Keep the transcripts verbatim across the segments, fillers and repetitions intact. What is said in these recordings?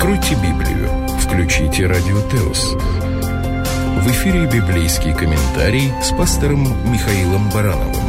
Откройте Библию, включите Радио Теос. В эфире библейский комментарий с пастором Михаилом Барановым.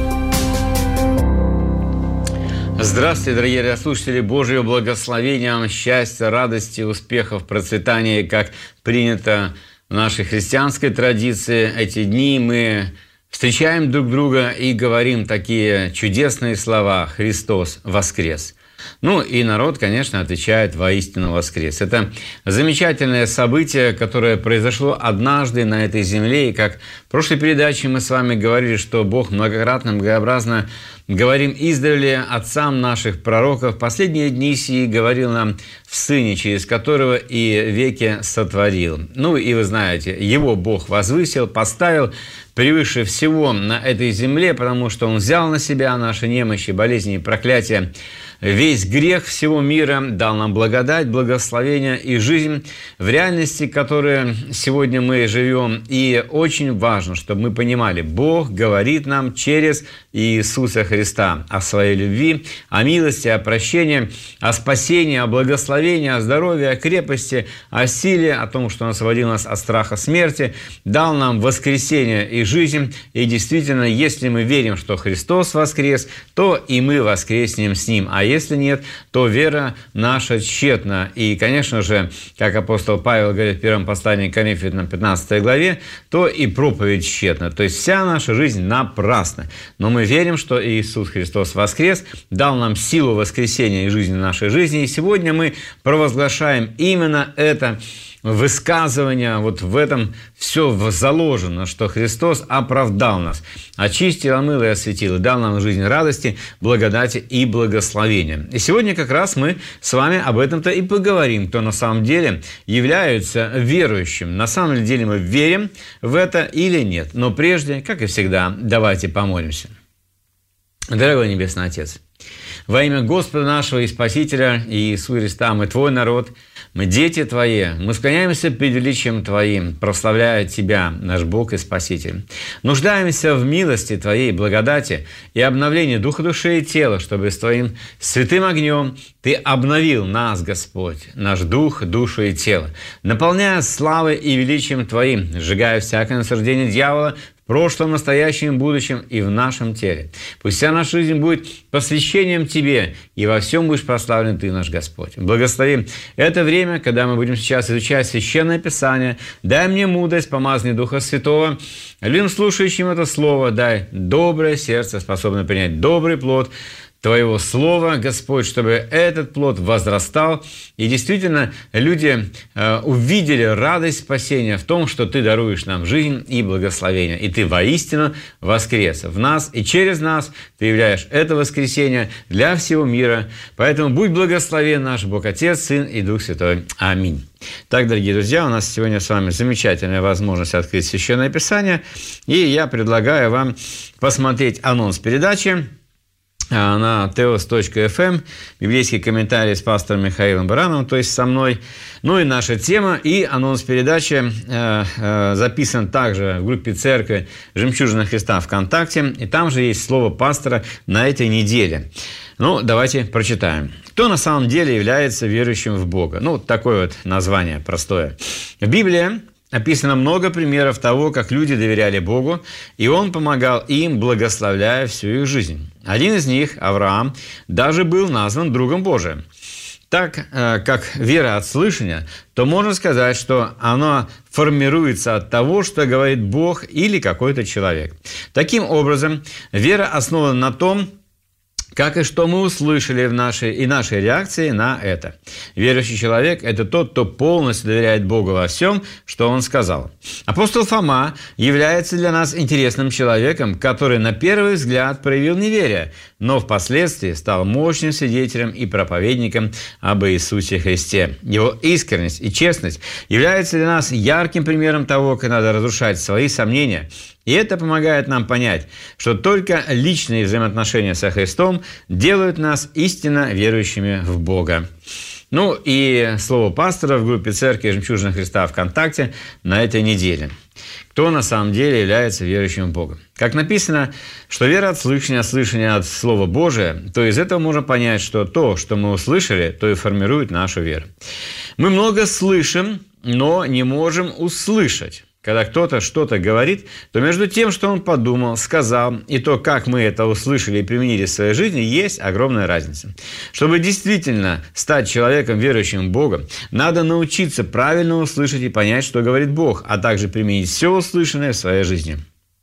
Здравствуйте, дорогие радиослушатели! Божьего благословения вам, счастья, радости, успехов, процветания, как принято в нашей христианской традиции. Эти дни мы встречаем друг друга и говорим такие чудесные слова: «Христос воскрес». Ну и народ, конечно, отвечает: «Воистину воскрес». Это замечательное событие, которое произошло однажды на этой земле. И как в прошлой передаче мы с вами говорили, что Бог многократно, многообразно говорим издавна отцам наших пророков. Последние дни сии говорил нам в Сыне, через которого и веки сотворил. Ну и вы знаете, Его Бог возвысил, поставил превыше всего на этой земле, потому что Он взял на себя наши немощи, болезни и проклятия, весь грех всего мира, дал нам благодать, благословение и жизнь в реальности, в которой сегодня мы живем. И очень важно, чтобы мы понимали, Бог говорит нам через Иисуса Христа о своей любви, о милости, о прощении, о спасении, о благословении, о здоровье, о крепости, о силе, о том, что Он освободил нас от страха смерти, дал нам воскресение и жизнь. И действительно, если мы верим, что Христос воскрес, то и мы воскреснем с Ним. А если нет, то вера наша тщетна. И, конечно же, как апостол Павел говорит в первом послании к Коринфянам пятнадцатой главе, то и проповедь тщетна. То есть вся наша жизнь напрасна. Но мы верим, что Иисус Христос воскрес, дал нам силу воскресения и жизни нашей жизни. И сегодня мы провозглашаем именно это высказывание, вот в этом все заложено, что Христос оправдал нас, очистил, омыл и осветил, и дал нам жизнь радости, благодати и благословения. И сегодня как раз мы с вами об этом-то и поговорим, кто на самом деле является верующим. На самом деле мы верим в это или нет. Но прежде, как и всегда, давайте помолимся. Дорогой Небесный Отец, во имя Господа нашего и Спасителя Иисуса Христа, мы Твой народ, мы дети Твои, мы склоняемся перед величием Твоим, прославляя Тебя, наш Бог и Спаситель. Нуждаемся в милости Твоей, благодати и обновлении духа, души и тела, чтобы с Твоим святым огнем Ты обновил нас, Господь, наш дух, душу и тело, наполняя славой и величием Твоим, сжигая всякое наслаждение дьявола в прошлом, настоящем, будущем и в нашем теле. Пусть вся наша жизнь будет посвящением Тебе, и во всем будешь прославлен Ты, наш Господь. Благослови это время, когда мы будем сейчас изучать Священное Писание. Дай мне мудрость, помазание Духа Святого. Людям, слушающим это Слово, дай доброе сердце, способное принять добрый плод Твоего Слова, Господь, чтобы этот плод возрастал, и действительно люди э, увидели радость спасения в том, что Ты даруешь нам жизнь и благословение, и Ты воистину воскрес в нас, и через нас Ты являешь это воскресение для всего мира. Поэтому будь благословен наш Бог Отец, Сын и Дух Святой. Аминь. Так, дорогие друзья, у нас сегодня с вами замечательная возможность открыть Священное Писание, и я предлагаю вам посмотреть анонс передачи на теос точка эф эм, библейский комментарий с пастором Михаилом Барановым, то есть со мной. Ну и наша тема, и анонс передачи э, э, записан также в группе церкви «Жемчужина Христа» ВКонтакте, и там же есть слово пастора на этой неделе. Ну, давайте прочитаем. Кто на самом деле является верующим в Бога? Ну, такое вот название простое. В Библии описано много примеров того, как люди доверяли Богу, и Он помогал им, благословляя всю их жизнь. Один из них, Авраам, даже был назван другом Божиим. Так как вера от слышания, то можно сказать, что она формируется от того, что говорит Бог или какой-то человек. Таким образом, вера основана на том, как и что мы услышали в нашей, и нашей реакции на это. Верующий человек – это тот, кто полностью доверяет Богу во всем, что Он сказал. Апостол Фома является для нас интересным человеком, который на первый взгляд проявил неверие, но впоследствии стал мощным свидетелем и проповедником об Иисусе Христе. Его искренность и честность являются для нас ярким примером того, как надо разрушать свои сомнения. И это помогает нам понять, что только личные взаимоотношения со Христом делают нас истинно верующими в Бога. Ну и слово пастора в группе церкви «Жемчужина Христа» ВКонтакте на этой неделе. кто на самом деле является верующим в Бога. Как написано, что вера от слышания, слышание от Слова Божия, то из этого можно понять, что то, что мы услышали, то и формирует нашу веру. Мы много слышим, но не можем услышать. Когда кто-то что-то говорит, то между тем, что он подумал, сказал, и то, как мы это услышали и применили в своей жизни, есть огромная разница. Чтобы действительно стать человеком, верующим в Бога, надо научиться правильно услышать и понять, что говорит Бог, а также применить все услышанное в своей жизни.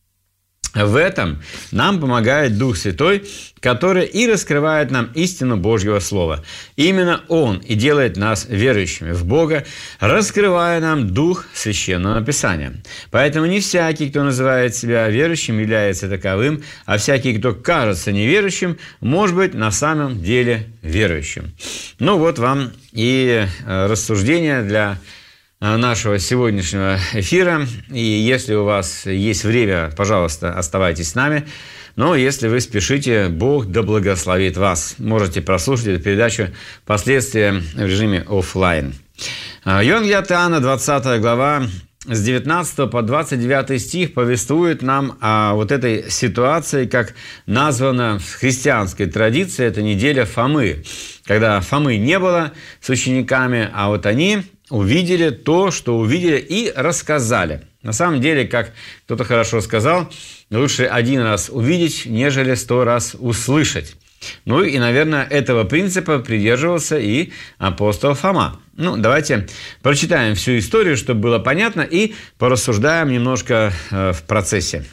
В этом нам помогает Дух Святой, который и раскрывает нам истину Божьего Слова. Именно Он и делает нас верующими в Бога, раскрывая нам Дух Священного Писания. Поэтому не всякий, кто называет себя верующим, является таковым, а всякий, кто кажется неверующим, может быть на самом деле верующим. Ну вот вам и рассуждения для нашего сегодняшнего эфира. И если у вас есть время, пожалуйста, оставайтесь с нами. Но если вы спешите, Бог да благословит вас. Можете прослушать эту передачу впоследствии в режиме офлайн. Евангелие от Иоанна, двадцатая глава, с девятнадцатого по двадцать девятый стих повествует нам о вот этой ситуации, как названа в христианской традиции, это неделя Фомы. Когда Фомы не было с учениками, а вот они увидели то, что увидели, и рассказали. На самом деле, как кто-то хорошо сказал, лучше один раз увидеть, нежели сто раз услышать. Ну и, наверное, этого принципа придерживался и апостол Фома. Ну, давайте прочитаем всю историю, чтобы было понятно, и порассуждаем немножко э, в процессе.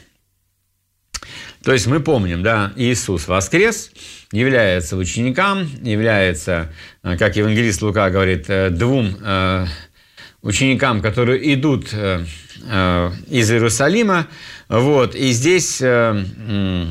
То есть мы помним, да, Иисус воскрес, является ученикам, является, как евангелист Лука говорит, двум э, ученикам, которые идут э, э, из Иерусалима. Вот, и здесь э, э,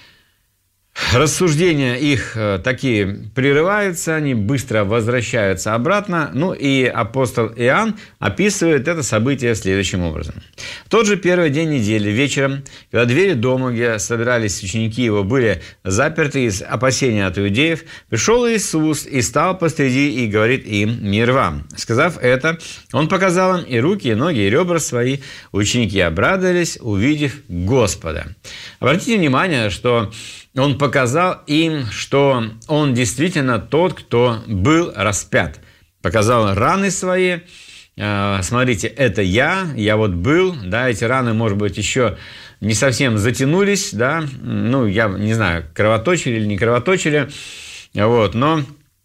рассуждения их такие прерываются, они быстро возвращаются обратно. Ну и апостол Иоанн описывает это событие следующим образом. В тот же первый день недели вечером, когда двери дома, где собирались ученики его, были заперты из опасения от иудеев, пришел Иисус и стал посреди и говорит им: «Мир вам». Сказав это, он показал им и руки, и ноги, и ребра свои. Ученики обрадовались, увидев Господа. Обратите внимание, что он показал им, что он действительно тот, кто был распят. Показал раны свои. Смотрите, это я, я вот был, да, эти раны, может быть, еще не совсем затянулись, да, ну, я не знаю, кровоточили или не кровоточили, вот, но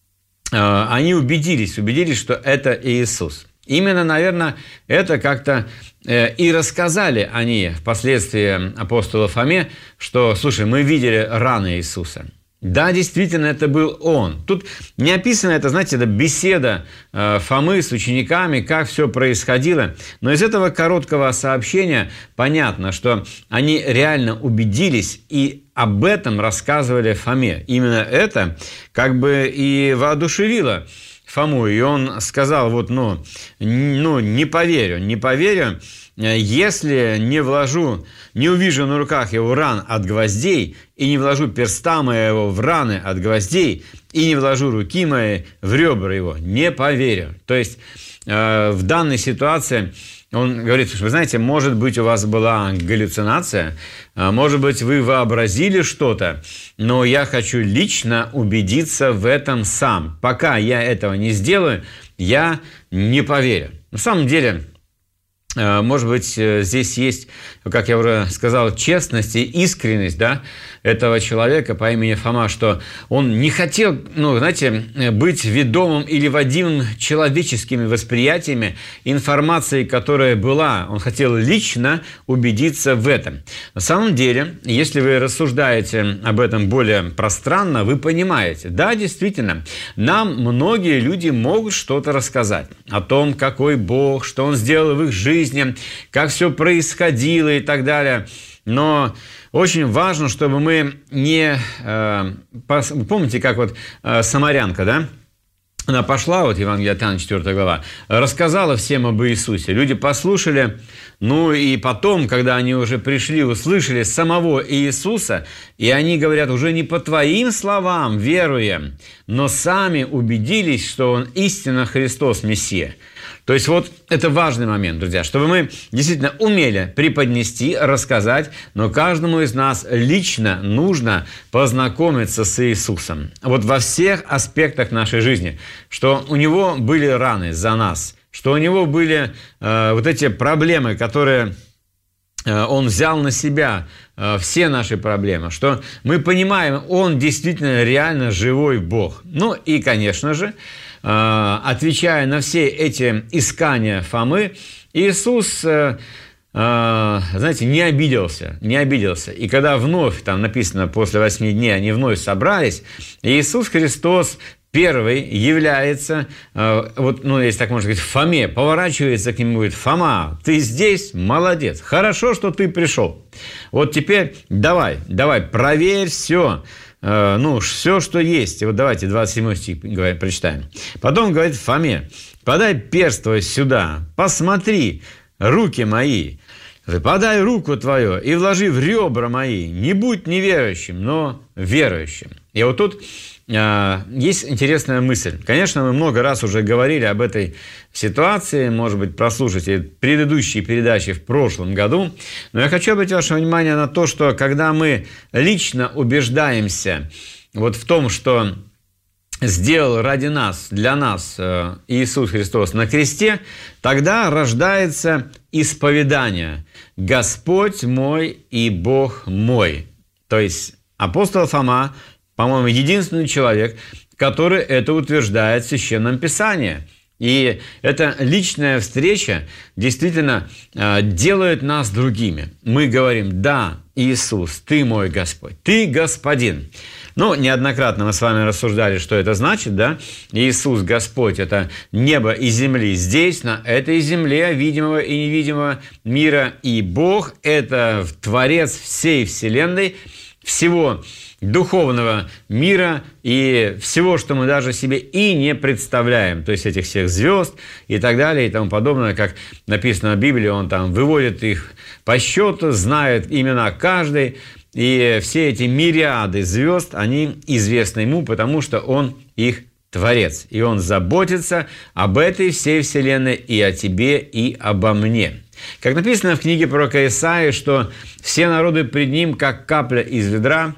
э, они убедились, убедились, что это Иисус. Именно, наверное, это как-то э, и рассказали они впоследствии апостолу Фоме, что, слушай, мы видели раны Иисуса. Да, действительно, это был он. Тут не описано это, знаете, это беседа э, Фомы с учениками, как все происходило. Но из этого короткого сообщения понятно, что они реально убедились и об этом рассказывали Фоме. Именно это как бы и воодушевило Фому. И он сказал, вот, ну, ну не поверю, не поверю, если не вложу, не увижу на руках его ран от гвоздей, и не вложу перста моего в раны от гвоздей, и не вложу руки мои в ребра его, не поверю. То есть э, в данной ситуации он говорит: вы знаете, может быть, у вас была галлюцинация, может быть, вы вообразили что-то, но я хочу лично убедиться в этом сам. Пока я этого не сделаю, я не поверю. На самом деле, может быть, здесь есть, как я уже сказал, честность и искренность, да, этого человека по имени Фома, что он не хотел, ну, знаете, быть ведомым или водимым человеческими восприятиями информации, которая была. Он хотел лично убедиться в этом. На самом деле, если вы рассуждаете об этом более пространно, вы понимаете, да, действительно, нам многие люди могут что-то рассказать о том, какой Бог, что Он сделал в их жизни, как все происходило и так далее. Но очень важно, чтобы мы не... Э, пос, помните, как вот э, самарянка, да? Она пошла, вот Евангелие от Иоанна, четвёртая глава, рассказала всем об Иисусе. Люди послушали, ну и потом, когда они уже пришли, услышали самого Иисуса, и они говорят, уже не по твоим словам веруем, но сами убедились, что Он истинно Христос, Мессия. То есть вот это важный момент, друзья, чтобы мы действительно умели преподнести, рассказать, но каждому из нас лично нужно познакомиться с Иисусом. Вот во всех аспектах нашей жизни, что у Него были раны за нас, что у Него были э, вот эти проблемы, которые э, Он взял на себя, э, все наши проблемы, что мы понимаем, Он действительно реально живой Бог. Ну и, конечно же, э, отвечая на все эти искания Фомы, Иисус, э, э, знаете, не обиделся, не обиделся. И когда вновь, там написано, после восьми дней они вновь собрались, Иисус Христос первый является, э, вот, ну, если так можно сказать, Фоме, поворачивается к нему и говорит: Фома, ты здесь? Молодец, хорошо, что ты пришел. Вот теперь давай, давай, проверь все, э, ну, все, что есть. И вот давайте двадцать седьмой стих говорит, прочитаем. Потом говорит Фоме: подай перст твой сюда, посмотри руки мои, подай руку твою и вложи в ребра мои, не будь неверующим, но верующим. И вот тут есть интересная мысль. Конечно, мы много раз уже говорили об этой ситуации, может быть, прослушайте предыдущие передачи в прошлом году, но я хочу обратить ваше внимание на то, что когда мы лично убеждаемся вот в том, что сделал ради нас, для нас Иисус Христос на кресте, тогда рождается исповедание: «Господь мой и Бог мой». То есть апостол Фома, по-моему, единственный человек, который это утверждает в Священном Писании. И эта личная встреча действительно э, делает нас другими. Мы говорим: да, Иисус, Ты мой Господь, Ты Господин. Ну, неоднократно мы с вами рассуждали, что это значит, да? Иисус Господь – это небо и земли здесь, на этой земле, видимого и невидимого мира. И Бог – это Творец всей Вселенной, всего духовного мира и всего, что мы даже себе и не представляем. То есть этих всех звезд и так далее и тому подобное, как написано в Библии, Он там выводит их по счету, знает имена каждой. И все эти мириады звезд, они известны Ему, потому что Он их Творец. И Он заботится об этой всей Вселенной и о тебе, и обо мне. Как написано в книге пророка Исаии, что все народы пред Ним, как капля из ведра,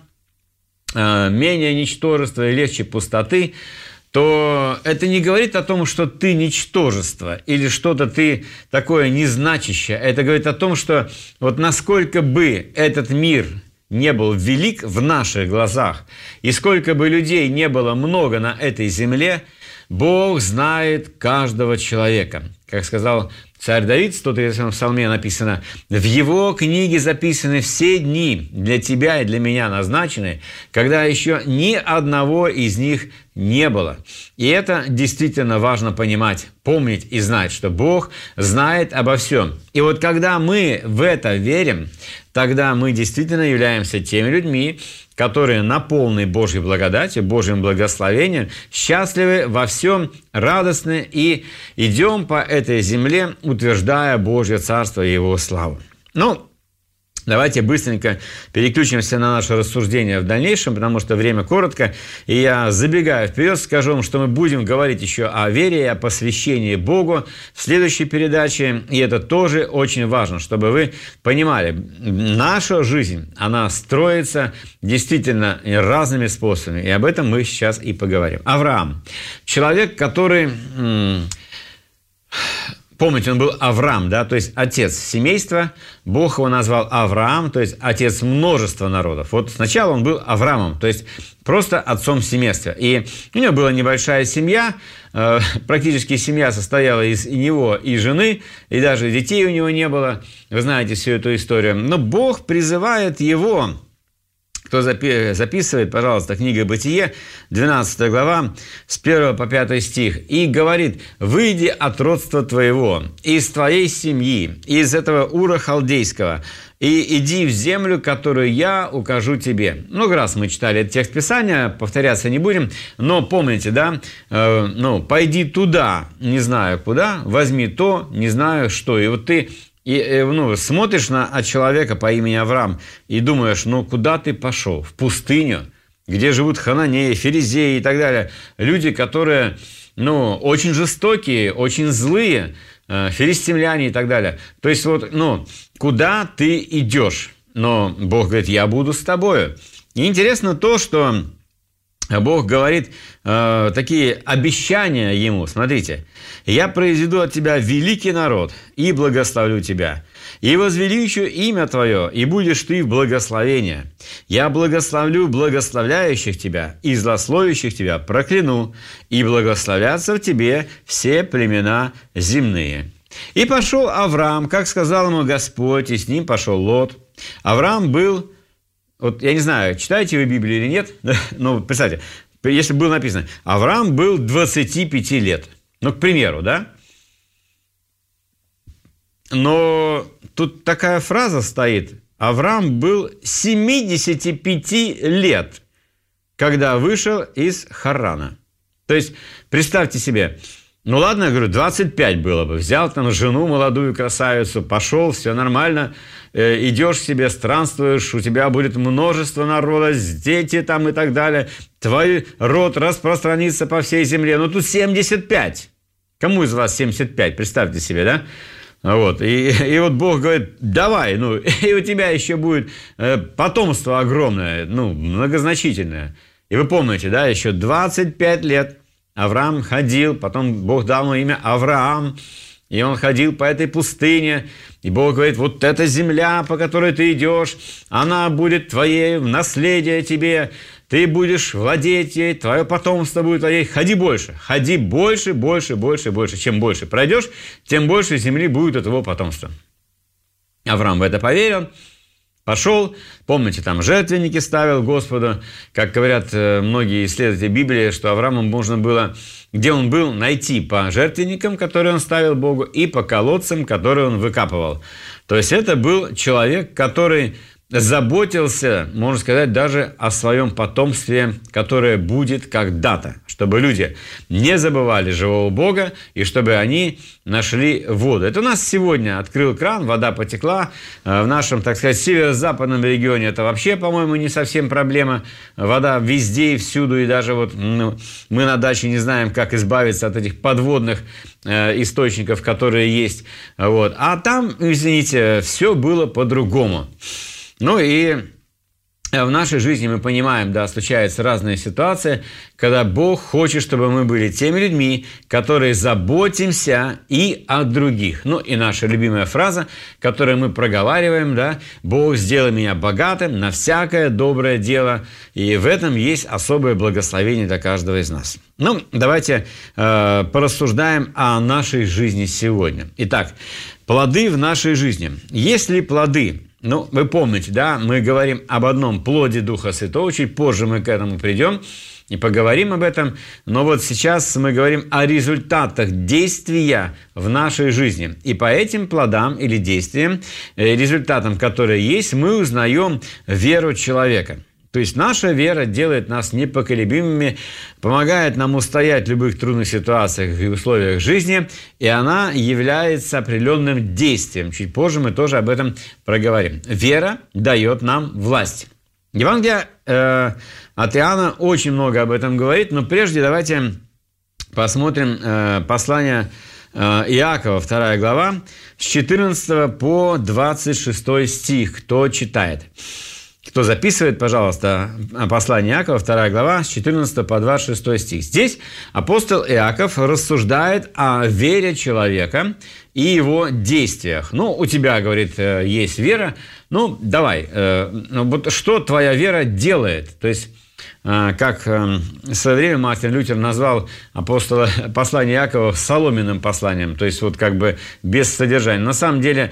менее ничтожества и легче пустоты, то это не говорит о том, что ты ничтожество или что-то ты такое незначащее. Это говорит о том, что вот насколько бы этот мир не был велик в наших глазах, и сколько бы людей не было много на этой земле, Бог знает каждого человека. Как сказал царь Давид, в сто тридцатом псалме написано: «В его книге записаны все дни для тебя и для меня назначены, когда еще ни одного из них не было». И это действительно важно понимать, помнить и знать, что Бог знает обо всем. И вот когда мы в это верим, тогда мы действительно являемся теми людьми, которые наполнены Божьей благодатью, Божьим благословением, счастливы во всем, радостны и идем по этой земле, утверждая Божье Царство и Его славу. Ну, давайте быстренько переключимся на наше рассуждение в дальнейшем, потому что время коротко, и я, забегая вперед, скажу вам, что мы будем говорить еще о вере и о посвящении Богу в следующей передаче, и это тоже очень важно, чтобы вы понимали, наша жизнь, она строится действительно разными способами, и об этом мы сейчас и поговорим. Авраам, человек, который... Помните, он был Авраам, да, то есть отец семейства, Бог его назвал Авраам, то есть отец множества народов. Вот сначала он был Авраамом, то есть просто отцом семейства. И у него была небольшая семья, э, практически семья состояла из и него, и жены, и даже детей у него не было. Вы знаете всю эту историю. Но Бог призывает его... Кто записывает, пожалуйста, книга «Бытие», двенадцатая глава, с первого по пятый стих, и говорит: «Выйди от родства твоего, из твоей семьи, из этого Ура Халдейского, и иди в землю, которую я укажу тебе». Много раз мы читали этот текст Писания, повторяться не будем, но помните, да, э, ну, «пойди туда, не знаю куда, возьми то, не знаю что». И вот ты... И ну, смотришь на человека по имени Авраам и думаешь: ну куда ты пошел? В пустыню, где живут хананеи, ферезеи и так далее. Люди, которые ну, очень жестокие, очень злые, э, филистимляне и так далее. То есть вот, ну, куда ты идешь? Но Бог говорит, я буду с тобою. И интересно то, что Бог говорит э, такие обещания ему. Смотрите, я произведу от тебя великий народ и благословлю тебя. И возвеличу имя твое, и будешь ты в благословении. Я благословлю благословляющих тебя, и злословящих тебя прокляну, и благословятся в тебе все племена земные. И пошел Авраам, как сказал ему Господь, и с ним пошел Лот. Авраам был, вот я не знаю, читаете вы Библию или нет, но представьте, если было написано, Авраам был двадцати пяти лет, ну, к примеру, да? Но тут такая фраза стоит, Авраам был семидесяти пяти лет, когда вышел из Харрана. То есть, представьте себе, ну ладно, я говорю, двадцать пять было бы, взял там жену молодую красавицу, пошел, все нормально, э, идешь себе, странствуешь, у тебя будет множество народа, дети там и так далее, твой род распространится по всей земле, но тут семьдесят пять. Кому из вас семьдесят пять? Представьте себе, да? Вот. И, и вот Бог говорит, давай, ну, и у тебя еще будет э, потомство огромное, ну, многозначительное. И вы помните, да, еще двадцать пять лет Авраам ходил, потом Бог дал ему имя Авраам, и он ходил по этой пустыне, и Бог говорит, вот эта земля, по которой ты идешь, она будет твоей, в наследие тебе, ты будешь владеть ей, твое потомство будет владеть, ходи больше, ходи больше, больше, больше, больше. Чем больше пройдешь, тем больше земли будет у твоего потомства. Авраам в это поверил, пошел, помните, там жертвенники ставил Господу, как говорят многие исследователи Библии, что Аврааму можно было, где он был, найти по жертвенникам, которые он ставил Богу, и по колодцам, которые он выкапывал. То есть это был человек, который заботился, можно сказать, даже о своем потомстве, которое будет когда-то, чтобы люди не забывали живого Бога и чтобы они нашли воду. Это у нас сегодня открыл кран, вода потекла. В нашем, так сказать, северо-западном регионе это вообще, по-моему, не совсем проблема. Вода везде и всюду, и даже вот ну, мы на даче не знаем, как избавиться от этих подводных э, источников, которые есть. Вот. А там, извините, все было по-другому. Ну и в нашей жизни мы понимаем, да, случаются разные ситуации, когда Бог хочет, чтобы мы были теми людьми, которые заботимся и о других. Ну и наша любимая фраза, которую мы проговариваем, да, «Бог сделай меня богатым на всякое доброе дело», и в этом есть особое благословение для каждого из нас. Ну, давайте э, порассуждаем о нашей жизни сегодня. Итак, плоды в нашей жизни. Есть ли плоды? Ну, вы помните, да, мы говорим об одном плоде Духа Святого, чуть позже мы к этому придем и поговорим об этом, но вот сейчас мы говорим о результатах действия в нашей жизни. И по этим плодам или действиям, результатам, которые есть, мы узнаем веру человека. То есть наша вера делает нас непоколебимыми, помогает нам устоять в любых трудных ситуациях и условиях жизни, и она является определенным действием. Чуть позже мы тоже об этом проговорим. Вера дает нам власть. Евангелие э, от Иоанна очень много об этом говорит, но прежде давайте посмотрим э, послание э, Иакова, вторая глава, с четырнадцатого по двадцать шестой стих. Кто читает? Кто записывает, пожалуйста, послание Иакова, вторая глава, с четырнадцатого по двадцать шестой стих. Здесь апостол Иаков рассуждает о вере человека и его действиях. Ну, у тебя, говорит, есть вера, ну, давай, вот что твоя вера делает? То есть, как в свое время Мартин Лютер назвал апостола, послание Иакова соломенным посланием, то есть вот как бы без содержания. На самом деле,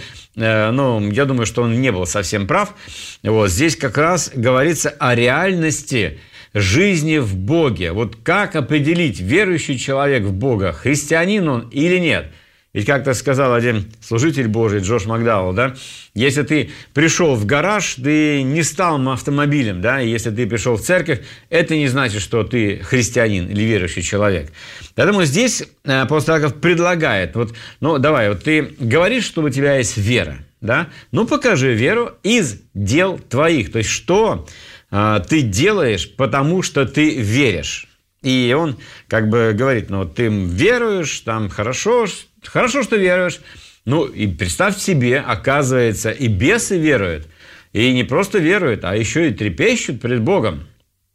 ну, я думаю, что он не был совсем прав. Вот здесь как раз говорится о реальности жизни в Боге. Вот как определить, верующий человек в Бога, христианин он или нет? Ведь как-то сказал один служитель Божий, Джош Макдауэлл, да, если ты пришел в гараж, ты не стал автомобилем, да, и если ты пришел в церковь, это не значит, что ты христианин или верующий человек. Поэтому здесь апостол Иаков предлагает, вот, ну, давай, вот ты говоришь, что у тебя есть вера, да, ну, покажи веру из дел твоих, то есть что а, ты делаешь, потому что ты веришь. И он как бы говорит, ну, ты веруешь, там, хорошо, хорошо, что веруешь. Ну, и представь себе, оказывается, и бесы веруют. И не просто веруют, а еще и трепещут пред Богом.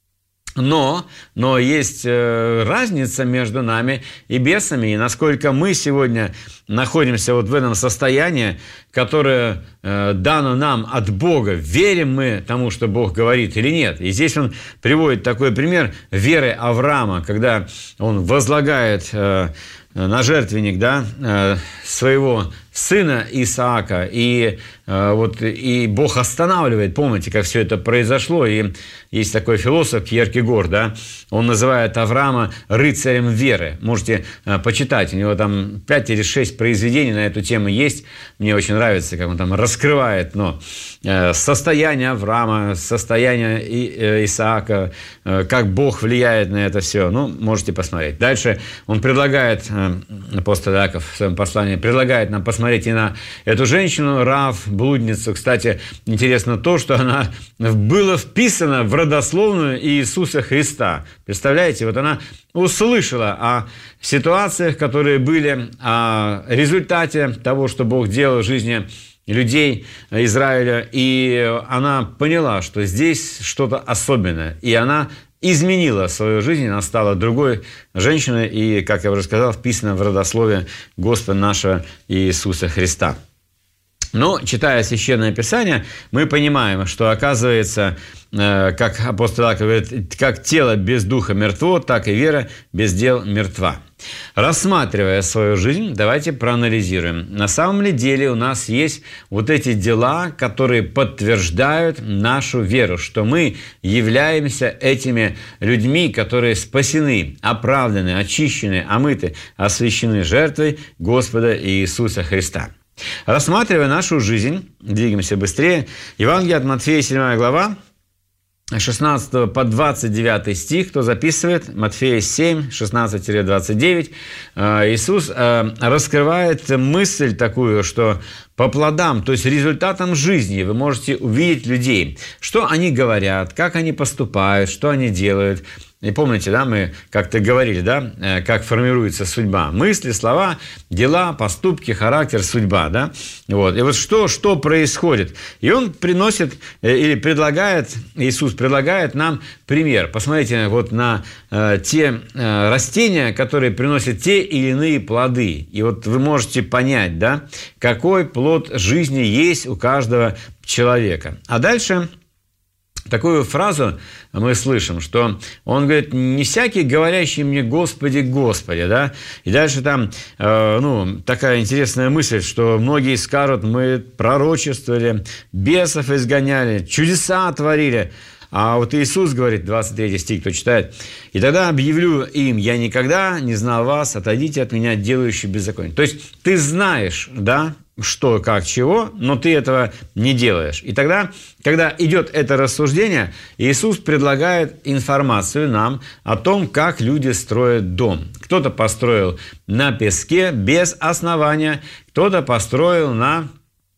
Но, но есть э, разница между нами и бесами. И насколько мы сегодня находимся вот в этом состоянии, которое э, дано нам от Бога, верим мы тому, что Бог говорит или нет. И здесь он приводит такой пример веры Авраама, когда он возлагает э, на жертвенник, да, э, своего сына Исаака, и, э, вот, и Бог останавливает, помните, как все это произошло, и есть такой философ Кьеркегор, да, он называет Авраама рыцарем веры, можете э, почитать, у него там пять или шесть произведений на эту тему есть, мне очень нравится, как он там раскрывает, но э, состояние Авраама, состояние И, э, Исаака, э, как Бог влияет на это все, ну, можете посмотреть. Дальше он предлагает, э, апостол Иаков в своем послании, предлагает нам посмотреть и на эту женщину, Раав, блудницу. Кстати, интересно то, что она была вписана в родословную Иисуса Христа. Представляете, вот она услышала о ситуациях, которые были, о результате того, что Бог делал в жизни людей Израиля, и она поняла, что здесь что-то особенное, и она изменила свою жизнь, она стала другой женщиной, и, как я уже сказал, вписана в родословие Господа нашего Иисуса Христа. Но, читая Священное Писание, мы понимаем, что, оказывается, как апостол Иаков говорит, как тело без духа мертво, так и вера без дел мертва. Рассматривая свою жизнь, давайте проанализируем. На самом ли деле у нас есть вот эти дела, которые подтверждают нашу веру, что мы являемся этими людьми, которые спасены, оправданы, очищены, омыты, освящены жертвой Господа Иисуса Христа. Рассматривая нашу жизнь, двигаемся быстрее, Евангелие от Матфея, седьмая глава, шестнадцатого по двадцать девятый стих, кто записывает, Матфея семь, шестнадцать двадцать девять, Иисус раскрывает мысль такую, что по плодам, то есть результатам жизни вы можете увидеть людей, что они говорят, как они поступают, что они делают. И помните, да, мы как-то говорили, да, как формируется судьба. Мысли, слова, дела, поступки, характер, судьба, да. Вот. И вот что, что происходит? И он приносит или предлагает, Иисус предлагает нам пример. Посмотрите вот на э, те э, растения, которые приносят те или иные плоды. И вот вы можете понять, да, какой плод жизни есть у каждого человека. А дальше такую фразу мы слышим, что он говорит, не всякий, говорящий мне «Господи, Господи», да, и дальше там, э, ну, такая интересная мысль, что многие скажут, мы пророчествовали, бесов изгоняли, чудеса творили, а вот Иисус говорит, двадцать третий стих, кто читает, «И тогда объявлю им, я никогда не знал вас, отойдите от меня, делающие беззаконие». То есть ты знаешь, да, что, как, чего, но ты этого не делаешь. И тогда, когда идет это рассуждение, Иисус предлагает информацию нам о том, как люди строят дом. Кто-то построил на песке без основания, кто-то построил на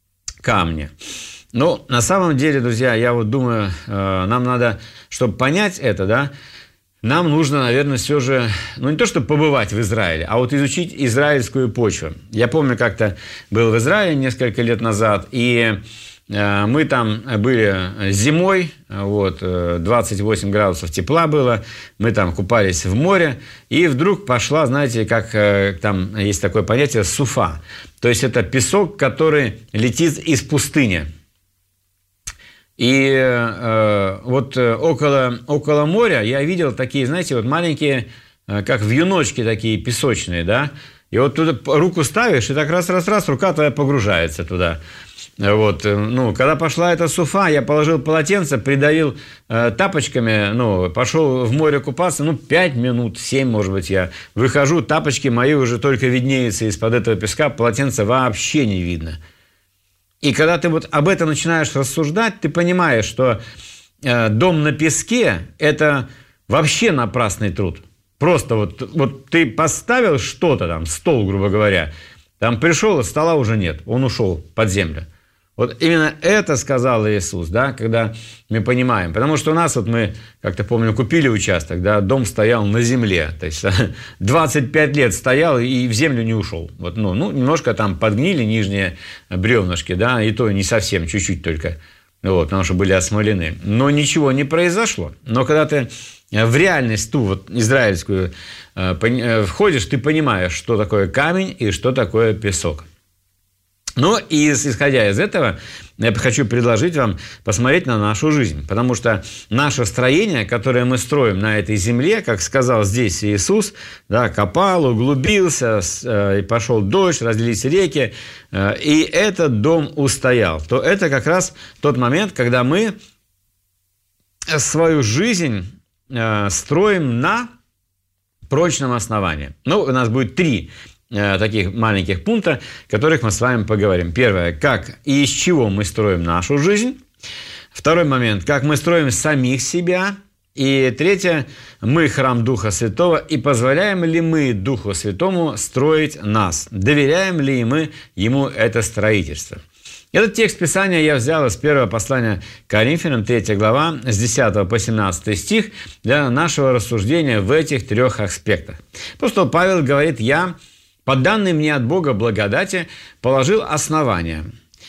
камне. Ну, на самом деле, друзья, я вот думаю, нам надо, чтобы понять это, да, нам нужно, наверное, все же, ну, не то, чтобы побывать в Израиле, а вот изучить израильскую почву. Я помню, как-то был в Израиле несколько лет назад, и э, мы там были зимой, вот, двадцать восемь градусов тепла было, мы там купались в море, и вдруг пошла, знаете, как э, там есть такое понятие суфа, то есть это песок, который летит из пустыни. И э, вот около, около моря я видел такие, знаете, вот маленькие, э, как вьюночки такие песочные, да, и вот туда руку ставишь, и так раз-раз-раз, рука твоя погружается туда. Вот, ну, когда пошла эта суфа, я положил полотенце, придавил э, тапочками, ну, пошел в море купаться, ну, пять минут, семь, может быть, я выхожу, тапочки мои уже только виднеются из-под этого песка, полотенца вообще не видно. И когда ты вот об этом начинаешь рассуждать, ты понимаешь, что э, дом на песке – это вообще напрасный труд. Просто вот, вот ты поставил что-то там, стол, грубо говоря, там пришел, стола уже нет, он ушел под землю. Вот именно это сказал Иисус, да, когда мы понимаем. Потому что у нас, вот мы, как-то помню, купили участок, да, дом стоял на земле. То есть двадцать пять лет стоял и в землю не ушел. Вот, ну, ну, немножко там подгнили нижние бревнышки, да, и то не совсем, чуть-чуть только, вот, потому что были осмолены. Но ничего не произошло. Но когда ты в реальность ту вот израильскую входишь, ты понимаешь, что такое камень и что такое песок. Ну, и исходя из этого, я хочу предложить вам посмотреть на нашу жизнь. Потому что наше строение, которое мы строим на этой земле, как сказал здесь Иисус, да, копал, углубился, и пошел дождь, разлились реки, и этот дом устоял. То это как раз тот момент, когда мы свою жизнь строим на прочном основании. Ну, у нас будет три таких маленьких пункта, о которых мы с вами поговорим. Первое, как и из чего мы строим нашу жизнь. Второй момент, как мы строим самих себя. И третье, мы храм Духа Святого, и позволяем ли мы Духу Святому строить нас? Доверяем ли мы Ему это строительство? Этот текст Писания я взял из первого послания к Коринфянам, третья глава, с десятого по семнадцатый стих, для нашего рассуждения в этих трех аспектах. Апостол Павел говорит: «Я, по данной мне от Бога благодати, положил основание».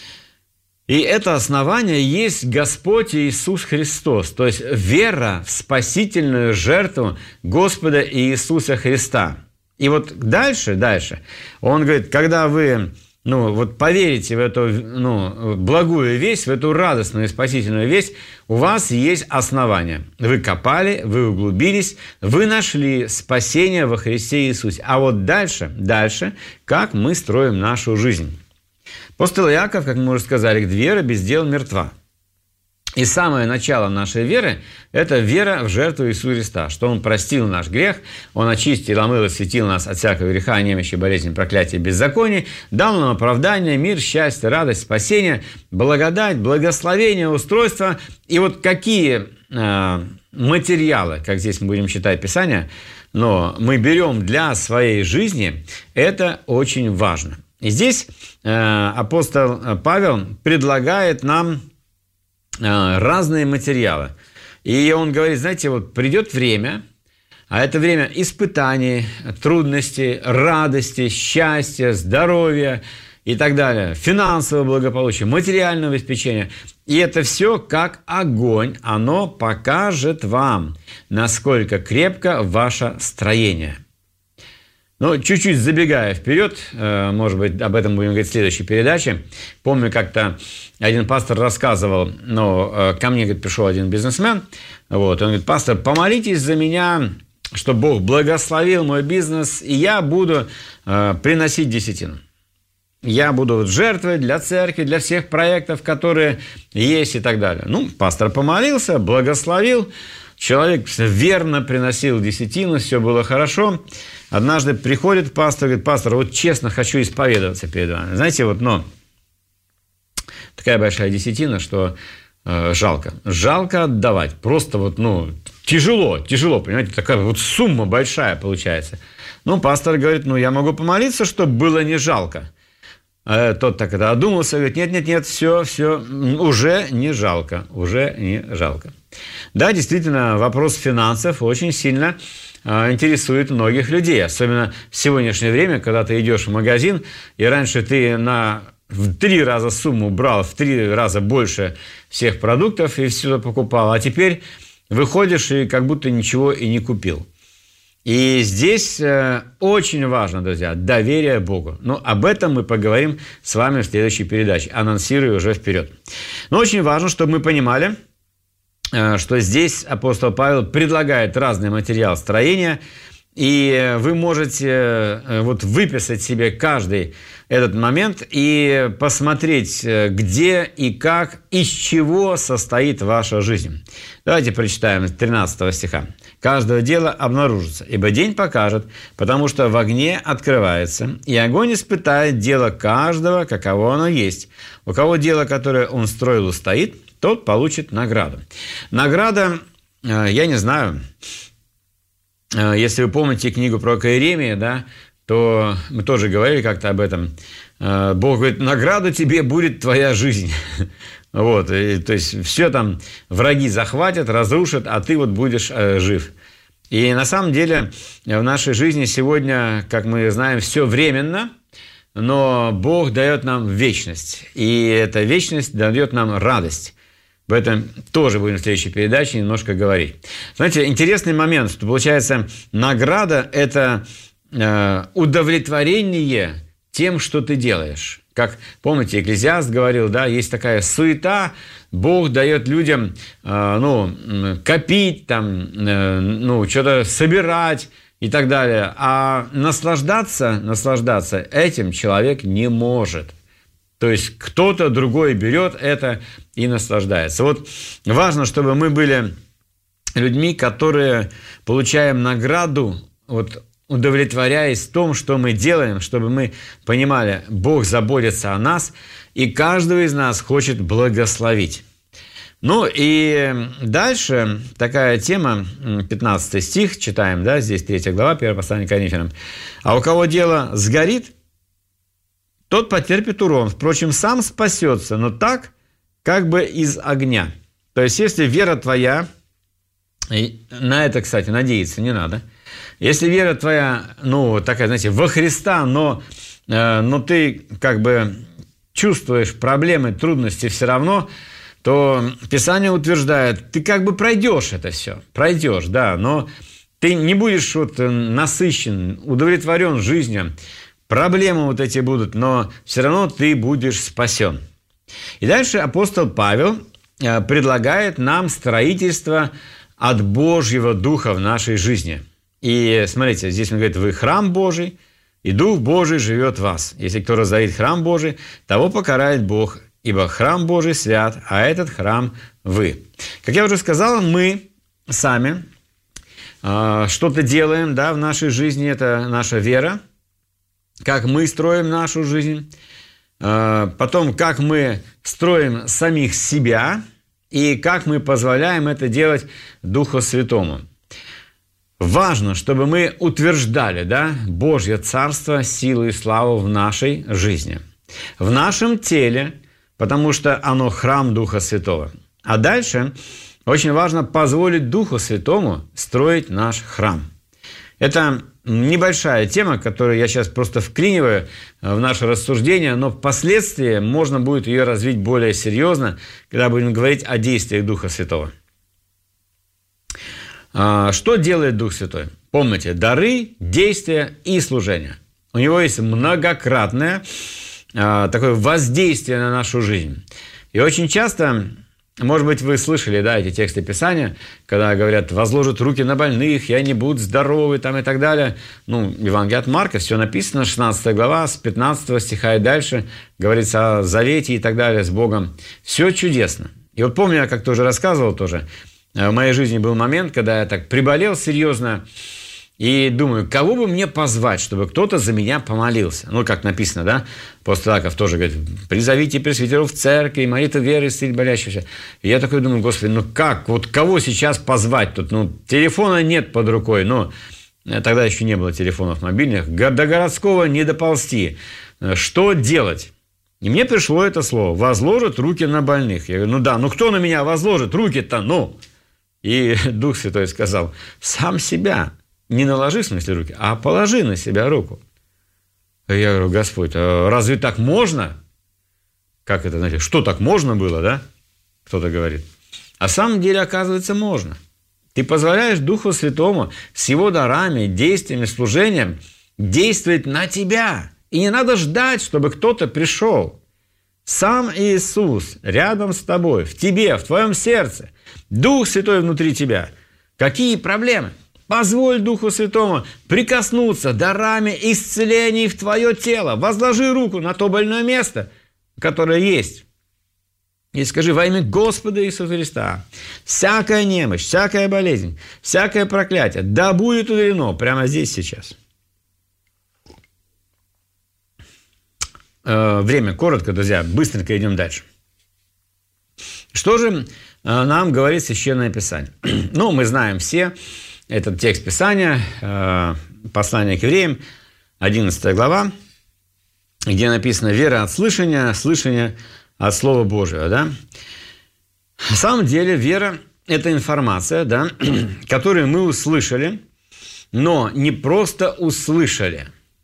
И это основание есть Господь Иисус Христос, то есть вера в спасительную жертву Господа Иисуса Христа. И вот дальше, дальше, он говорит, когда вы... Ну, вот поверите в эту ну, благую весть, в эту радостную и спасительную весть, у вас есть основание. Вы копали, вы углубились, вы нашли спасение во Христе Иисусе. А вот дальше, дальше, как мы строим нашу жизнь. Апостол Иаков, как мы уже сказали, вера без дел мертва. И самое начало нашей веры – это вера в жертву Иисуса Христа, что Он простил наш грех, Он очистил, омыл и осветил нас от всякого греха, немощи, болезни, проклятия, беззаконий, дал нам оправдание, мир, счастье, радость, спасение, благодать, благословение, устройство. И вот какие э, материалы, как здесь мы будем читать Писание, но мы берем для своей жизни, это очень важно. И здесь э, апостол Павел предлагает нам разные материалы. И он говорит, знаете, вот придет время, а это время испытаний, трудностей, радости, счастья, здоровья и так далее, финансового благополучия, материального обеспечения. И это все как огонь, оно покажет вам, насколько крепко ваше строение. Ну, чуть-чуть забегая вперед, может быть, об этом будем говорить в следующей передаче. Помню, как-то один пастор рассказывал, ну, ко мне, говорит, пришел один бизнесмен, вот, он говорит, пастор, помолитесь за меня, чтобы Бог благословил мой бизнес, и я буду э, приносить десятину. Я буду вот жертвовать для церкви, для всех проектов, которые есть и так далее. Ну, пастор помолился, благословил, человек верно приносил десятину, все было хорошо. Однажды приходит пастор, говорит, пастор, вот честно хочу исповедоваться перед вами. Знаете, вот, но такая большая десятина, что э, жалко. Жалко отдавать. Просто вот, ну, тяжело, тяжело, понимаете, такая вот сумма большая получается. Ну, пастор говорит, ну, я могу помолиться, чтобы было не жалко. А тот так это одумался, говорит, нет-нет-нет, все, все, уже не жалко, уже не жалко. Да, действительно, вопрос финансов очень сильно интересует многих людей, особенно в сегодняшнее время, когда ты идешь в магазин, и раньше ты на в три раза сумму брал, в три раза больше всех продуктов и все покупал, а теперь выходишь и как будто ничего и не купил. И здесь э, очень важно, друзья, доверие Богу. Но об этом мы поговорим с вами в следующей передаче, анонсирую уже вперед. Но очень важно, чтобы мы понимали, что здесь апостол Павел предлагает разный материал строения, и вы можете вот выписать себе каждый этот момент и посмотреть, где и как, из чего состоит ваша жизнь. Давайте прочитаем с тринадцатого стиха. «Каждого дела обнаружится, ибо день покажет, потому что в огне открывается, и огонь испытает дело каждого, каково оно есть. У кого дело, которое он строил, устоит, тот получит награду». Награда, я не знаю, если вы помните книгу про Иеремию, да, то мы тоже говорили как-то об этом. Бог говорит, награда тебе будет твоя жизнь. Вот, и, то есть все там враги захватят, разрушат, а ты вот будешь э, жив. И на самом деле в нашей жизни сегодня, как мы знаем, все временно, но Бог дает нам вечность. И эта вечность дает нам радость. Об этом тоже будем в следующей передаче немножко говорить. Знаете, интересный момент, что получается награда – это э, удовлетворение тем, что ты делаешь. Как, помните, Экклезиаст говорил, да, есть такая суета, Бог дает людям, э, ну, копить, там, э, ну, что-то собирать и так далее. А наслаждаться, наслаждаться этим человек не может. То есть кто-то другой берет это и наслаждается. Вот важно, чтобы мы были людьми, которые получаем награду, вот, удовлетворяясь в том, что мы делаем, чтобы мы понимали, Бог заботится о нас, и каждого из нас хочет благословить. Ну и дальше такая тема, пятнадцатый стих, читаем, да, здесь третья глава, первое послание к Коринфянам. «А у кого дело сгорит, тот потерпит урон, впрочем, сам спасется, но так, как бы из огня». То есть, если вера твоя, и на это, кстати, надеяться не надо, если вера твоя, ну, такая, знаете, во Христа, но, э, но ты как бы чувствуешь проблемы, трудности все равно, то Писание утверждает, ты как бы пройдешь это все, пройдешь, да, но ты не будешь вот насыщен, удовлетворен жизнью, проблемы вот эти будут, но все равно ты будешь спасен. И дальше апостол Павел э, предлагает нам строительство от Божьего Духа в нашей жизни. И смотрите, здесь он говорит, вы храм Божий, и Дух Божий живет в вас. Если кто разорит храм Божий, того покарает Бог, ибо храм Божий свят, а этот храм вы. Как я уже сказал, мы сами э, что-то делаем, да, в нашей жизни, это наша вера, как мы строим нашу жизнь, э, потом как мы строим самих себя, и как мы позволяем это делать Духу Святому. Важно, чтобы мы утверждали, да, Божье Царство, силу и славу в нашей жизни, в нашем теле, потому что оно храм Духа Святого. А дальше очень важно позволить Духу Святому строить наш храм. Это небольшая тема, которую я сейчас просто вклиниваю в наше рассуждение, но впоследствии можно будет ее развить более серьезно, когда будем говорить о действиях Духа Святого. Что делает Дух Святой? Помните, дары, действия и служение. У него есть многократное такое воздействие на нашу жизнь. И очень часто, может быть, вы слышали, да, эти тексты Писания, когда говорят, возложат руки на больных, и они будут здоровы, там, и так далее. Ну, Евангелие от Марка, все написано, шестнадцатая глава, с пятнадцатого стиха и дальше, говорится о завете и так далее с Богом. Все чудесно. И вот помню, я как-то уже рассказывал тоже, в моей жизни был момент, когда я так приболел серьезно, и думаю, кого бы мне позвать, чтобы кто-то за меня помолился. Ну, как написано, да? Апостол Иаков тоже говорит, призовите пресвитеров в церкви, молитва веры, исцелить болящихся. И я такой думаю, Господи, ну как, вот кого сейчас позвать тут? Ну, телефона нет под рукой, ну, тогда еще не было телефонов мобильных, до городского не доползти. Что делать? И мне пришло это слово, возложат руки на больных. Я говорю, ну да, ну кто на меня возложит руки-то, ну? И Дух Святой сказал, сам себя. Не наложи, в смысле, руки, а положи на себя руку. Я говорю, Господь, а разве так можно? Как это, знаете, что так можно было, да? Кто-то говорит. А в самом деле, оказывается, можно. Ты позволяешь Духу Святому с его дарами, действиями, служением действовать на тебя. И не надо ждать, чтобы кто-то пришел. Сам Иисус рядом с тобой, в тебе, в твоем сердце. Дух Святой внутри тебя. Какие проблемы? Позволь Духу Святому прикоснуться дарами исцелений в твое тело. Возложи руку на то больное место, которое есть. И скажи во имя Господа Иисуса Христа, всякая немощь, всякая болезнь, всякое проклятие, да будет удалено прямо здесь сейчас. Время коротко, друзья, быстренько идем дальше. Что же нам говорит Священное Писание? Ну, мы знаем все этот текст Писания, послание к евреям, одиннадцатая глава, где написано «Вера от слышания, слышание от Слова Божьего». Да? На самом деле вера – это информация, да, которую мы услышали, но не просто услышали,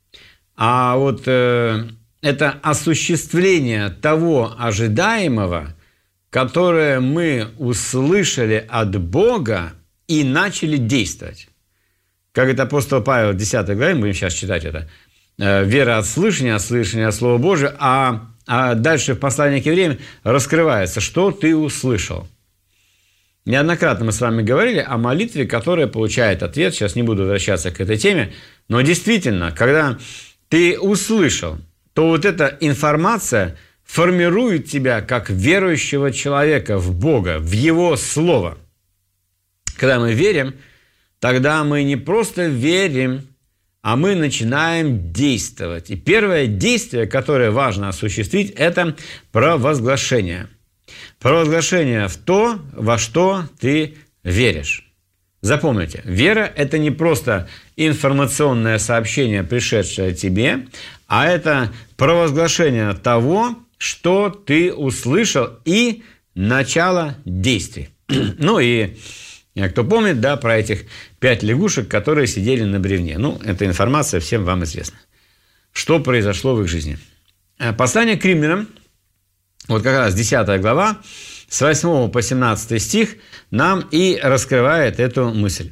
а вот э, это осуществление того ожидаемого, которое мы услышали от Бога и начали действовать. Как это апостол Павел в десятой главе, мы будем сейчас читать это, вера от слышания, от слышания от Слова Божия, а, а дальше в послании к евреям раскрывается, что ты услышал. Неоднократно мы с вами говорили о молитве, которая получает ответ. Сейчас не буду возвращаться к этой теме, но действительно, когда ты услышал, то вот эта информация формирует тебя как верующего человека в Бога, в Его Слово. Когда мы верим, тогда мы не просто верим, а мы начинаем действовать. И первое действие, которое важно осуществить, это провозглашение. Провозглашение в то, во что ты веришь. Запомните, вера – это не просто информационное сообщение, пришедшее тебе, а это провозглашение того, что ты услышал, и начало действий. Ну и кто помнит, да, про этих пять лягушек, которые сидели на бревне. Ну, эта информация всем вам известна. Что произошло в их жизни? Послание к римлянам, вот как раз десятая глава, с восьмого по семнадцатый стих, нам и раскрывает эту мысль.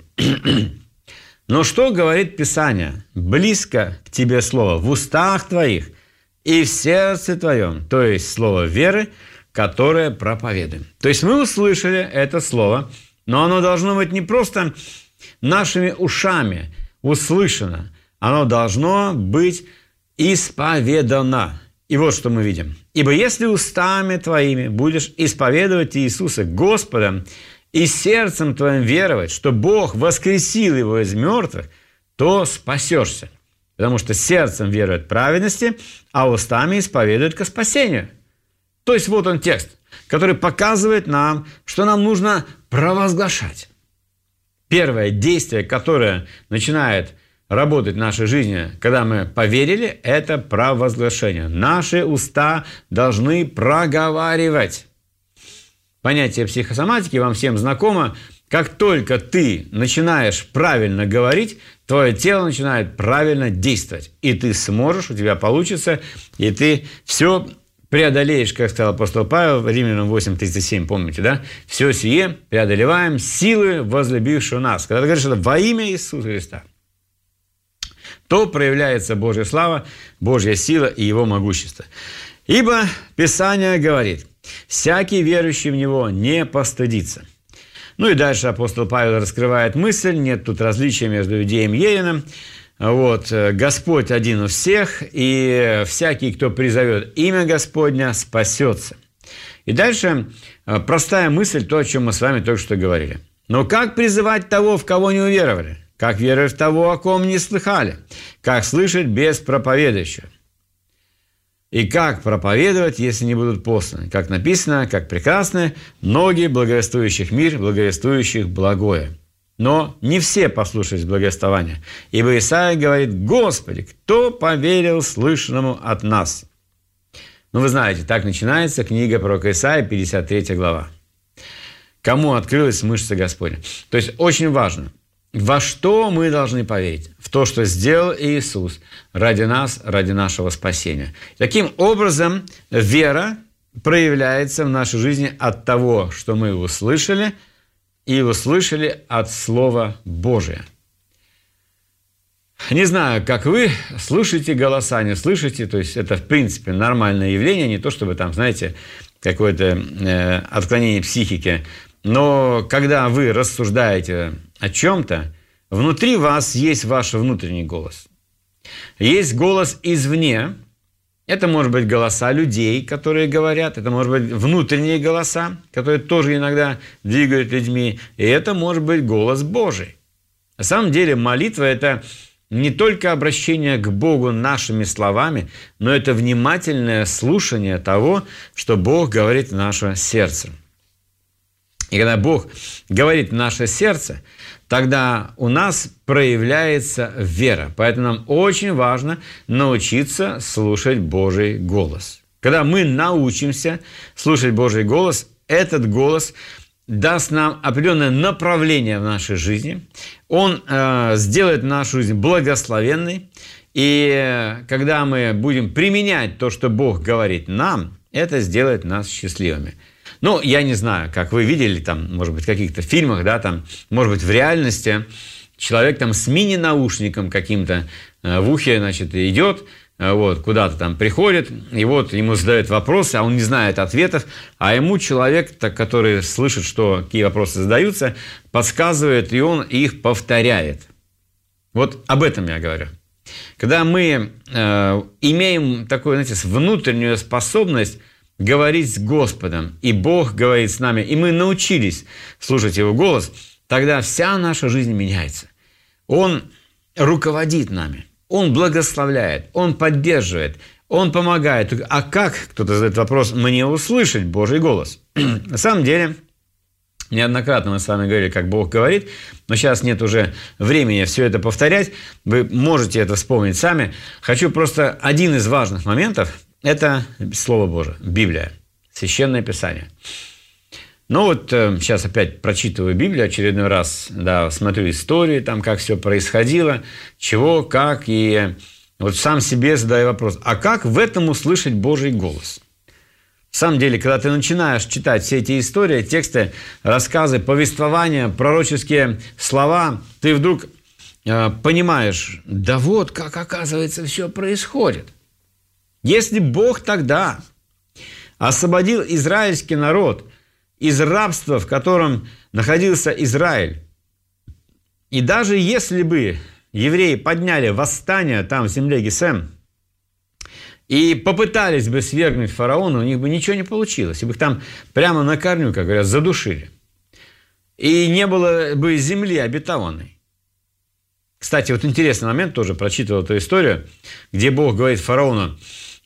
«Но что говорит Писание? Близко к тебе слово в устах твоих и в сердце твоем, то есть слово веры, которое проповедуем». То есть мы услышали это слово, но оно должно быть не просто нашими ушами услышано, оно должно быть исповедано. И вот что мы видим. «Ибо если устами твоими будешь исповедовать Иисуса Господом и сердцем твоим веровать, что Бог воскресил Его из мертвых, то спасешься». Потому что сердцем верует праведности, а устами исповедует ко спасению. То есть вот он текст, который показывает нам, что нам нужно провозглашать. Первое действие, которое начинает работать в нашей жизни, когда мы поверили, это провозглашение. Наши уста должны проговаривать. Понятие психосоматики вам всем знакомо. Как только ты начинаешь правильно говорить, твое тело начинает правильно действовать. И ты сможешь, у тебя получится, и ты все преодолеешь, как сказал апостол Павел, Римлянам восемь тридцать семь, помните, да? «Все сие преодолеваем силы, возлюбившего нас». Когда ты говоришь это во имя Иисуса Христа, то проявляется Божья слава, Божья сила и Его могущество. «Ибо Писание говорит, всякий верующий в Него не постыдится». Ну и дальше апостол Павел раскрывает мысль, нет тут различия между иудеем и еленом. Вот, Господь один у всех, и всякий, кто призовет имя Господня, спасется. И дальше простая мысль, то, о чем мы с вами только что говорили. Но как призывать того, в кого не уверовали? Как веровать в того, о ком не слыхали? Как слышать без проповедующего? И как проповедовать, если не будут посланы? Как написано, как прекрасны ноги благовествующих мир, благовествующих благое. Но не все послушались благовествования. Ибо Исаия говорит: «Господи, кто поверил слышанному от нас?» Ну, вы знаете, так начинается книга пророка Исаии, пятьдесят третья глава. Кому открылась мышца Господня? То есть, очень важно, во что мы должны поверить? В то, что сделал Иисус ради нас, ради нашего спасения. Таким образом, вера проявляется в нашей жизни от того, что мы услышали, и услышали от Слова Божия. Не знаю, как вы слышите голоса, не слышите, то есть это, в принципе, нормальное явление, не то чтобы там, знаете, какое-то э, отклонение психики, но когда вы рассуждаете о чем-то, внутри вас есть ваш внутренний голос. Есть голос извне. Это может быть голоса людей, которые говорят, это может быть внутренние голоса, которые тоже иногда двигают людьми, и это может быть голос Божий. На самом деле молитва – это не только обращение к Богу нашими словами, но это внимательное слушание того, что Бог говорит в наше сердце. И когда Бог говорит в наше сердце, тогда у нас проявляется вера. Поэтому нам очень важно научиться слушать Божий голос. Когда мы научимся слушать Божий голос, этот голос даст нам определенное направление в нашей жизни. Он э, сделает нашу жизнь благословенной. И когда мы будем применять то, что Бог говорит нам, это сделает нас счастливыми. Ну, я не знаю, как вы видели, там, может быть, в каких-то фильмах, да, там, может быть, в реальности человек там с мини-наушником каким-то э, в ухе, значит, идет, э, вот, куда-то там приходит, и вот ему задают вопросы, а он не знает ответов, а ему человек, так, который слышит, что какие вопросы задаются, подсказывает, и он их повторяет. Вот об этом я говорю. Когда мы э, имеем такую, знаете, внутреннюю способность говорить с Господом, и Бог говорит с нами, и мы научились слушать Его голос, тогда вся наша жизнь меняется. Он руководит нами, Он благословляет, Он поддерживает, Он помогает. А как, кто-то задает вопрос, мне услышать Божий голос? На самом деле, неоднократно мы с вами говорили, как Бог говорит, но сейчас нет уже времени все это повторять. Вы можете это вспомнить сами. Хочу просто один из важных моментов – это Слово Божие, Библия, Священное Писание. Ну вот э, сейчас опять прочитываю Библию очередной раз, да, смотрю истории, там, как все происходило, чего, как, и вот сам себе задаю вопрос, а как в этом услышать Божий голос? На самом деле, когда ты начинаешь читать все эти истории, тексты, рассказы, повествования, пророческие слова, ты вдруг э, понимаешь, да вот как, оказывается, все происходит. Если Бог тогда освободил израильский народ из рабства, в котором находился Израиль, и даже если бы евреи подняли восстание там в земле Гесем, и попытались бы свергнуть фараона, у них бы ничего не получилось. И бы их там прямо на корню, как говорят, задушили. И не было бы земли обетованной. Кстати, вот интересный момент, тоже прочитывал эту историю, где Бог говорит фараону,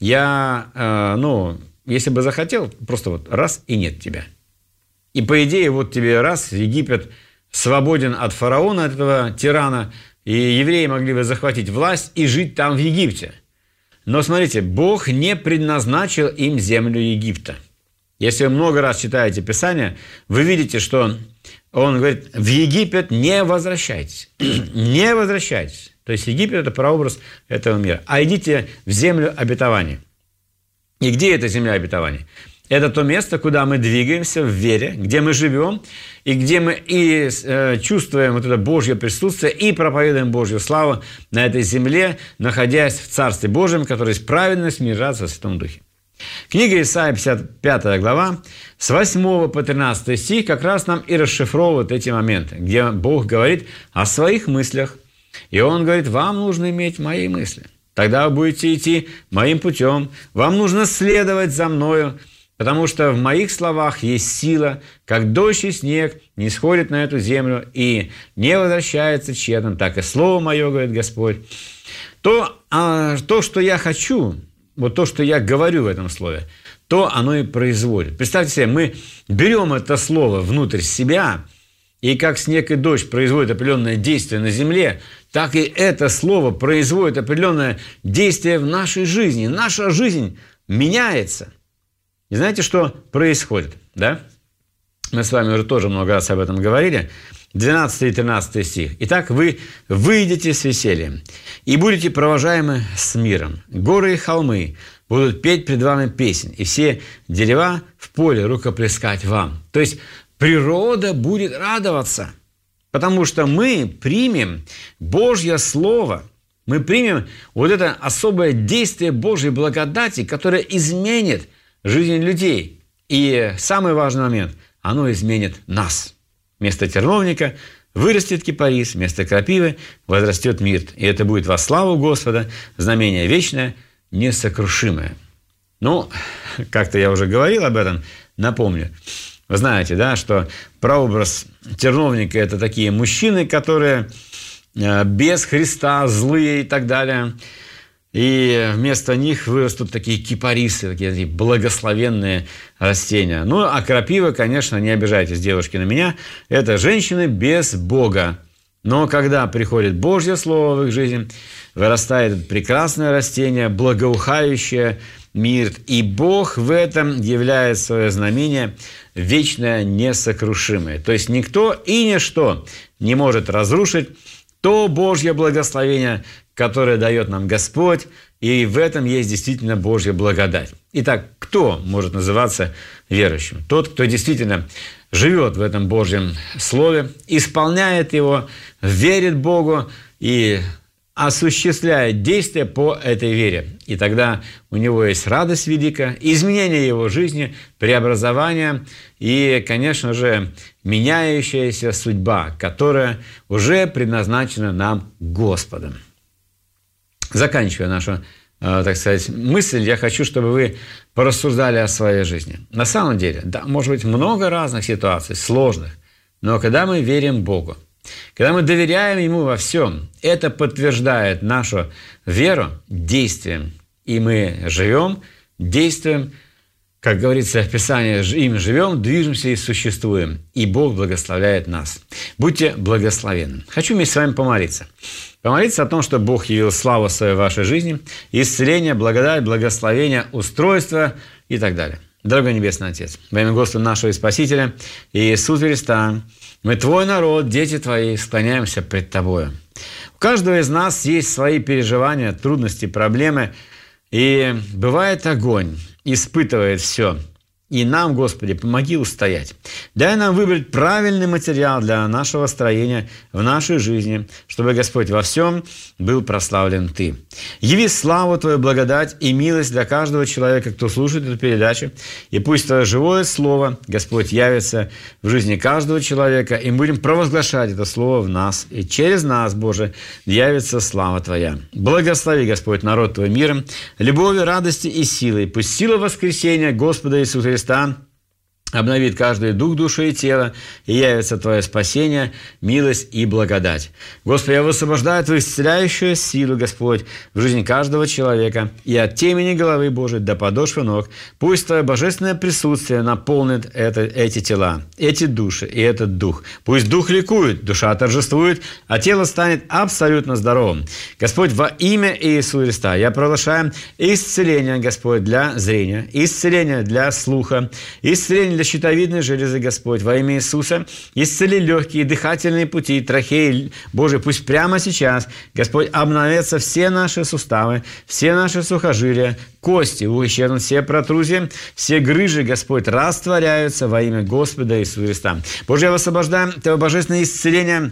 я, э, ну, если бы захотел, просто вот раз и нет тебя. И по идее, вот тебе раз, Египет свободен от фараона, от этого тирана, и евреи могли бы захватить власть и жить там в Египте. Но смотрите, Бог не предназначил им землю Египта. Если вы много раз читаете Писание, вы видите, что Он говорит, в Египет не возвращайтесь. Не возвращайтесь. То есть Египет – это прообраз этого мира. А идите в землю обетования. И где эта земля обетования? Это то место, куда мы двигаемся в вере, где мы живем, и где мы и э, чувствуем вот это Божье присутствие, и проповедуем Божью славу на этой земле, находясь в Царстве Божьем, которое есть праведность, мир, радость во Святом Духе. Книга Исаия, пятьдесят пятая глава, с восьмого по тринадцатый стих как раз нам и расшифровывает эти моменты, где Бог говорит о своих мыслях, и Он говорит, вам нужно иметь мои мысли, тогда вы будете идти моим путем, вам нужно следовать за мною, потому что в моих словах есть сила, как дождь и снег не сходит на эту землю и не возвращается тщетным, так и слово мое, говорит Господь. То, а, то, что я хочу, вот то, что я говорю в этом слове, то оно и производит. Представьте себе, мы берем это слово внутрь себя, и как снег и дождь производят определенное действие на земле, так и это слово производит определенное действие в нашей жизни. Наша жизнь меняется. И знаете, что происходит? Да? Мы с вами уже тоже много раз об этом говорили. двенадцатый и тринадцатый стих. «Итак, вы выйдете с весельем и будете провожаемы с миром. Горы и холмы будут петь пред вами песнь, и все дерева в поле рукоплескать вам». То есть природа будет радоваться, потому что мы примем Божье Слово, мы примем вот это особое действие Божьей благодати, которое изменит жизнь людей. И самый важный момент – оно изменит нас. Вместо терновника вырастет кипарис, вместо крапивы возрастет мирт. И это будет во славу Господа, знамение вечное, несокрушимое. Ну, как-то я уже говорил об этом, напомню. Вы знаете, да, что прообраз терновника – это такие мужчины, которые без Христа, злые и так далее. И вместо них вырастут такие кипарисы, такие, такие благословенные растения. Ну, а крапива, конечно, не обижайтесь, девушки, на меня, это женщины без Бога. Но когда приходит Божье Слово в их жизнь, вырастает прекрасное растение, благоухающее мир, и Бог в этом являет свое знамение вечное, несокрушимое. То есть никто и ничто не может разрушить то Божье благословение, которое дает нам Господь, и в этом есть действительно Божья благодать. Итак, кто может называться верующим? Тот, кто действительно живет в этом Божьем Слове, исполняет его, верит Богу и осуществляет действия по этой вере. И тогда у него есть радость великая, изменение его жизни, преобразование и, конечно же, меняющаяся судьба, которая уже предназначена нам Господом. Заканчивая нашу, так сказать, мысль, я хочу, чтобы вы порассуждали о своей жизни. На самом деле, да, может быть много разных ситуаций, сложных, но когда мы верим Богу, когда мы доверяем Ему во всем, это подтверждает нашу веру действием. И мы живем, действуем, как говорится в Писании, им живем, движемся и существуем. И Бог благословляет нас. Будьте благословенны. Хочу вместе с вами помолиться. Помолиться о том, что Бог явил славу свою в вашей жизни, исцеление, благодать, благословение, устройство и так далее. Дорогой Небесный Отец, во имя Господа нашего и Спасителя Иисуса Христа, мы Твой народ, дети Твои, склоняемся пред Тобою. У каждого из нас есть свои переживания, трудности, проблемы, и бывает огонь, испытывает все. И нам, Господи, помоги устоять. Дай нам выбрать правильный материал для нашего строения в нашей жизни, чтобы, Господь, во всем был прославлен Ты. Яви славу Твою, благодать и милость для каждого человека, кто слушает эту передачу. И пусть Твое живое Слово, Господь, явится в жизни каждого человека, и мы будем провозглашать это Слово в нас. И через нас, Боже, явится слава Твоя. Благослови, Господь, народ Твой миром, любовью, радости и силой. Пусть сила воскресения Господа Иисуса Христа обновит каждый дух, душу и тело, и явится Твое спасение, милость и благодать. Господи, я высвобождаю Твою исцеляющую силу, Господь, в жизни каждого человека, и от темени головы Божией до подошвы ног. Пусть Твое божественное присутствие наполнит это, эти тела, эти души и этот дух. Пусть дух ликует, душа торжествует, а тело станет абсолютно здоровым. Господь, во имя Иисуса Христа я провозглашаю исцеление, Господь, для зрения, исцеление для слуха, исцеление для щитовидной железы, Господь, во имя Иисуса. Исцели легкие, дыхательные пути, трахеи, Боже, пусть прямо сейчас, Господь, обновятся все наши суставы, все наши сухожилия, кости, исчезнут все протрузии, все грыжи, Господь, растворяются во имя Господа Иисуса Христа. Боже, я высвобождаю Твое божественное исцеление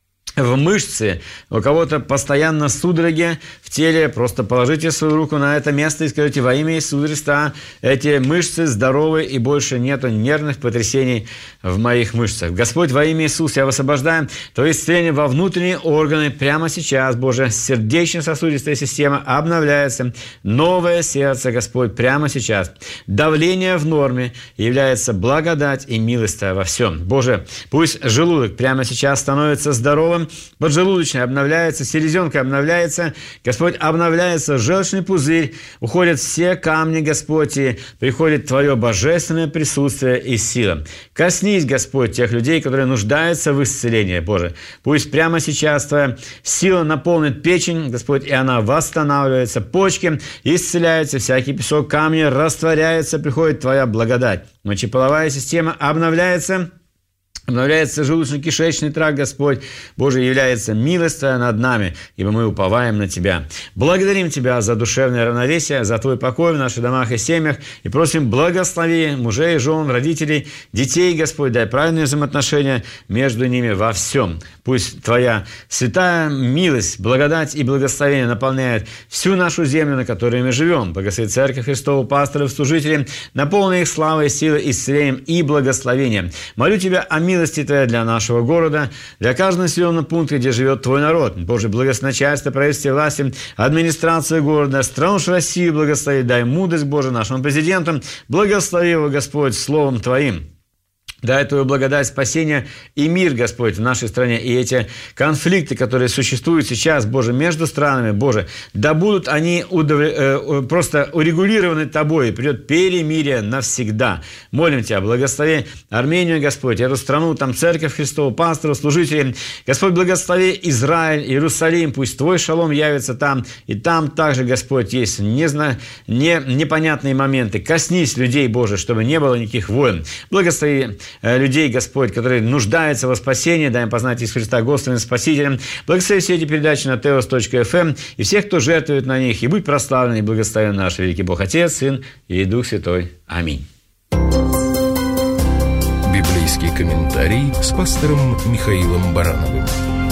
в мышцы, у кого-то постоянно судороги в теле, просто положите свою руку на это место и скажите: во имя Иисуса Христа, эти мышцы здоровы и больше нету нервных потрясений в моих мышцах. Господь, во имя Иисуса я высвобождаю Твое исцеление во внутренние органы прямо сейчас, Боже. Сердечно-сосудистая система обновляется, новое сердце, Господь, прямо сейчас. Давление в норме, является благодать и милость Твоя во всем. Боже, пусть желудок прямо сейчас становится здоровым, поджелудочная обновляется, селезенка обновляется, Господь, обновляется желчный пузырь, уходят все камни, Господь, и приходит Твое божественное присутствие и сила. Коснись, Господь, тех людей, которые нуждаются в исцелении, Боже. Пусть прямо сейчас Твоя сила наполнит печень, Господь, и она восстанавливается, почки исцеляются, всякий песок, камни растворяется, приходит Твоя благодать. Мочеполовая система обновляется, обновляется желудочно-кишечный тракт, Господь. Боже, является милость Твоя над нами, ибо мы уповаем на Тебя. Благодарим Тебя за душевное равновесие, за Твой покой в наших домах и семьях, и просим, благослови мужей, жен, родителей, детей, Господь, дай правильные взаимоотношения между ними во всем. Пусть Твоя святая милость, благодать и благословение наполняет всю нашу землю, на которой мы живем. Благослови Церковь Христову, пасторов, служителей, наполни их славой, силой, исцелением и благословением. Молю Тебя о милости Твоей для нашего города, для каждого населенного пункта, где живет Твой народ. Боже, благослови начальство, правительство, власти, администрацию города, страну Россию благослови, дай мудрость, Боже, нашему президенту, благослови его, Господь, словом Твоим. Дай Твою благодать, спасения и мир, Господь, в нашей стране. И эти конфликты, которые существуют сейчас, Боже, между странами, Боже, да будут они удов... просто урегулированы Тобой, и придет перемирие навсегда. Молим Тебя, благослови Армению, Господь, эту страну, там церковь Христову, пасторов, служителей. Господь, благослови Израиль, Иерусалим, пусть Твой шалом явится там, и там также, Господь, есть незна... не... непонятные моменты. Коснись людей, Боже, чтобы не было никаких войн. Благослови людей, Господь, которые нуждаются во спасении, дай им познать Иисуса Христа Господом и Спасителем. Благослови все эти передачи на теос точка эф эм и всех, кто жертвует на них. И будь прославлен и благословен наш великий Бог, Отец, Сын и Дух Святой. Аминь. Библейский комментарий с пастором Михаилом Барановым.